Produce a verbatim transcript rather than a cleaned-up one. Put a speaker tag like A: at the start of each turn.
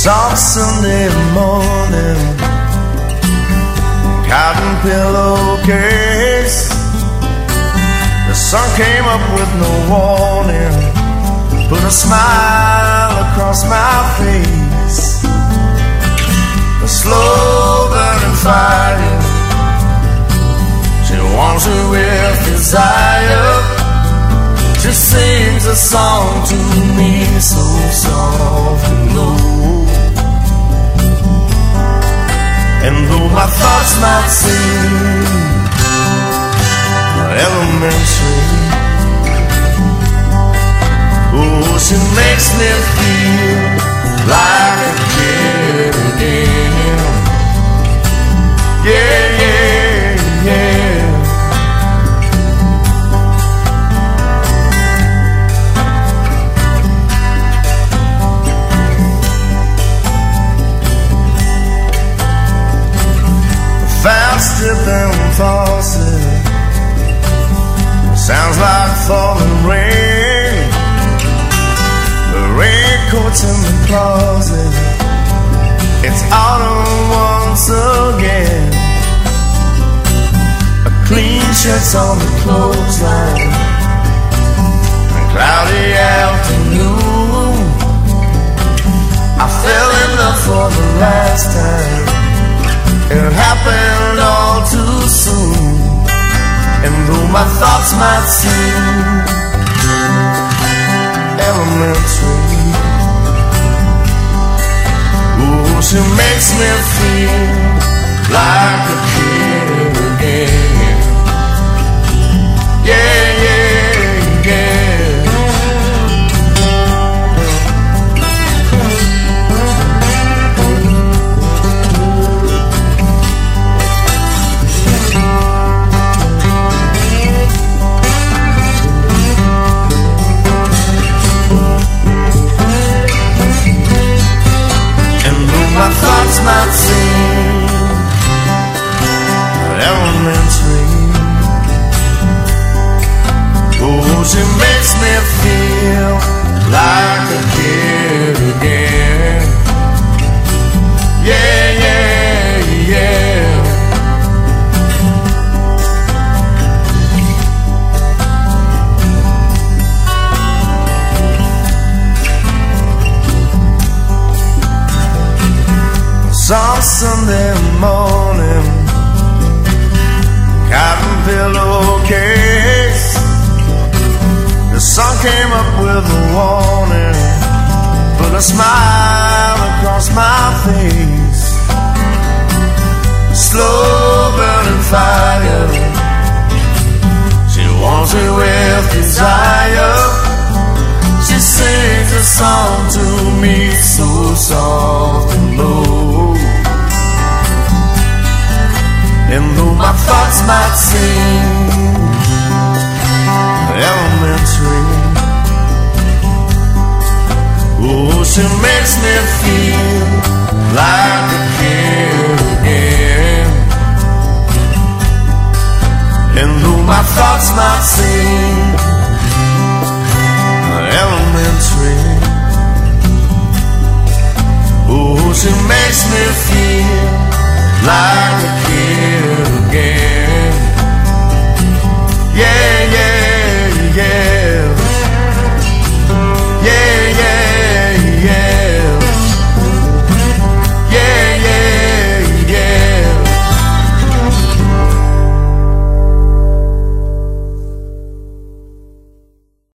A: Soft Sunday morning, cotton pillowcase. The sun came up with no warning, put a smile across my face. A slow burning fire, she warms me with desire. She sings a song to me so soft and low. And though my thoughts might seem elementary, oh, she makes me feel like a kid again. Yeah, yeah, yeah. Faster than faucet, sounds like falling rain. The raincoat's in the closet, it's autumn once again. A clean shirt's on the clothesline, a cloudy afternoon. I fell in love for the last time. It happened all too soon. And though my thoughts might seem elementary, oh, she makes me feel like a kid again. Yeah, yeah, yeah. My thoughts might seem elementary, oh, she makes me feel like a kid again. Yeah, yeah, yeah. Some Sunday morning, cotton pillowcase. The sun came up with a warning, put a smile across my face. Slow burning fire, she warms me with desire. She sings a song to me so soft and low. And though my thoughts might seem elementary, oh, she makes me feel like a kid again. And though my thoughts might seem elementary, oh, she makes me feel like a kid again.